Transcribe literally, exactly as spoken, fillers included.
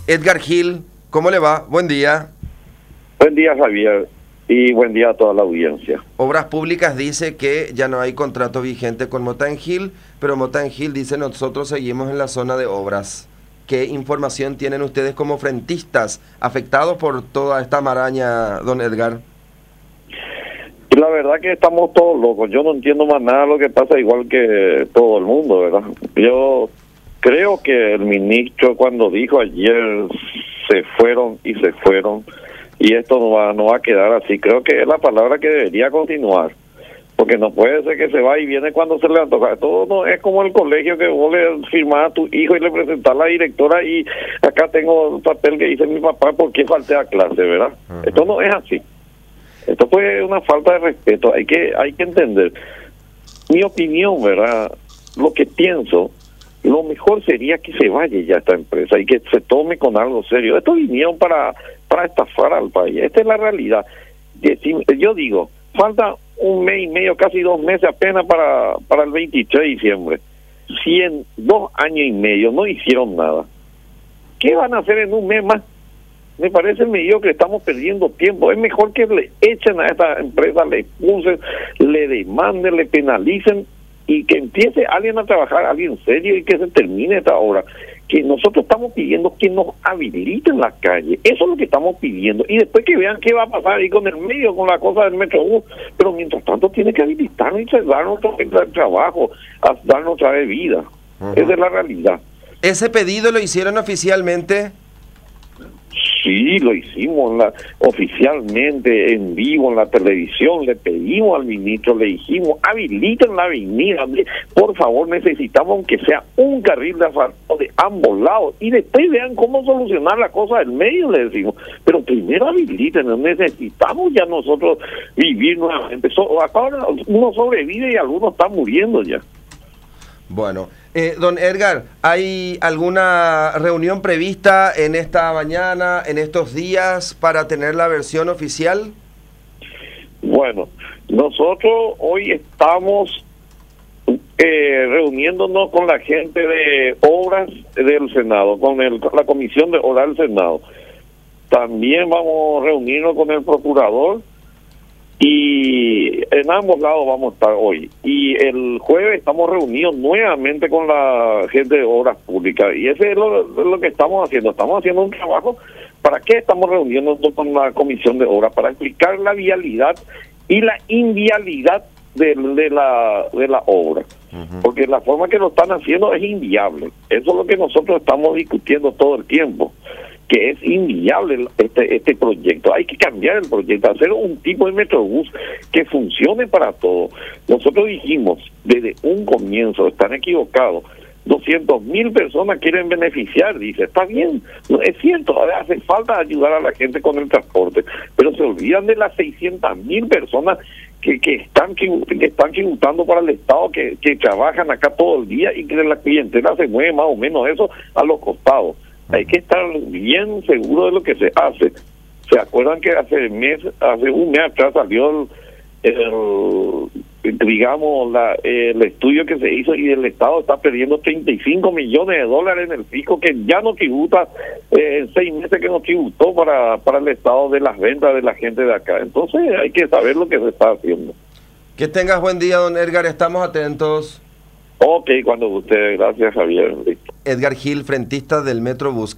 Edgar Gil, ¿cómo le va? Buen día. Buen día, Javier, y buen día a toda la audiencia. Obras Públicas dice que ya no hay contrato vigente con Motangil, pero Motangil dice nosotros seguimos en la zona de obras. ¿Qué información tienen ustedes como frentistas afectados por toda esta maraña, don Edgar? Y la verdad que estamos todos locos. Yo no entiendo más nada de lo que pasa, igual que todo el mundo, ¿verdad? Yo creo que el ministro, cuando dijo ayer, se fueron y se fueron, y esto no va, no va a quedar así. Creo que es la palabra que debería continuar, porque no puede ser que se va y viene cuando se le antoja. Todo no es como el colegio, que vos le firmás a tu hijo y le presentás a la directora y acá tengo el papel que dice mi papá, ¿por qué falté a clase, verdad? Uh-huh. Esto no es así. Esto fue una falta de respeto. Hay que hay que entender. Mi opinión, ¿verdad? Lo que pienso, lo mejor sería que se vaya ya esta empresa y que se tome con algo serio. Estos vinieron para, para estafar al país. Esta es la realidad. Yo digo, falta un mes y medio, casi dos meses apenas para, para el veintitrés de diciembre. Si en dos años y medio no hicieron nada, ¿qué van a hacer en un mes más? Me parece mediocre, estamos perdiendo tiempo. Es mejor que le echen a esta empresa, le expulsen, le demanden, le penalicen y que empiece alguien a trabajar, alguien serio, y que se termine esta obra. Que nosotros estamos pidiendo que nos habiliten las calles, eso es lo que estamos pidiendo, y después que vean qué va a pasar ahí con el medio, con la cosa del Metrobús, pero mientras tanto tiene que habilitarnos y darnos otro trabajo, darnos otra vez vida. Uh-huh. Esa es la realidad. ¿Ese pedido lo hicieron oficialmente? Sí, lo hicimos la, oficialmente, en vivo, en la televisión. Le pedimos al ministro, le dijimos, habiliten la avenida, por favor, necesitamos aunque sea un carril de asfalto de ambos lados, y después vean cómo solucionar la cosa del medio, le decimos, pero primero habiliten, necesitamos ya nosotros vivir nuevamente. So, ahora uno sobrevive y algunos están muriendo ya. Bueno, eh, don Edgar, ¿hay alguna reunión prevista en esta mañana, en estos días, para tener la versión oficial? Bueno, nosotros hoy estamos eh, reuniéndonos con la gente de obras del Senado, con el, la Comisión de Obras del Senado. También vamos a reunirnos con el procurador, y en ambos lados vamos a estar hoy. Y el jueves estamos reunidos nuevamente con la gente de obras públicas, y ese es lo, lo que estamos haciendo. Estamos haciendo un trabajo. ¿Para qué estamos reuniéndonos con la comisión de obras? Para explicar la vialidad y la inviabilidad de, de la de la obra. Uh-huh. Porque la forma que lo están haciendo es inviable. Eso es lo que nosotros estamos discutiendo todo el tiempo, que es inviable este este proyecto. Hay que cambiar el proyecto, hacer un tipo de Metrobús que funcione para todo. Nosotros dijimos desde un comienzo, están equivocados, doscientas mil personas quieren beneficiar, dice, está bien, no, es cierto, hace falta ayudar a la gente con el transporte, pero se olvidan de las seiscientas mil personas que, que están que están tributando para el Estado, que, que trabajan acá todo el día y que la clientela se mueve más o menos eso a los costados. Hay que estar bien seguro de lo que se hace. ¿Se acuerdan que hace mes, hace un mes atrás salió el, el digamos la, el estudio que se hizo, y el Estado está perdiendo treinta y cinco millones de dólares en el fisco, que ya no tributa, eh, en seis meses que no tributó para, para el Estado de las ventas de la gente de acá? Entonces hay que saber lo que se está haciendo. Que tengas buen día, don Edgar, estamos atentos. Ok, cuando usted, gracias, Javier. Edgar Gil, frentista del Metrobús.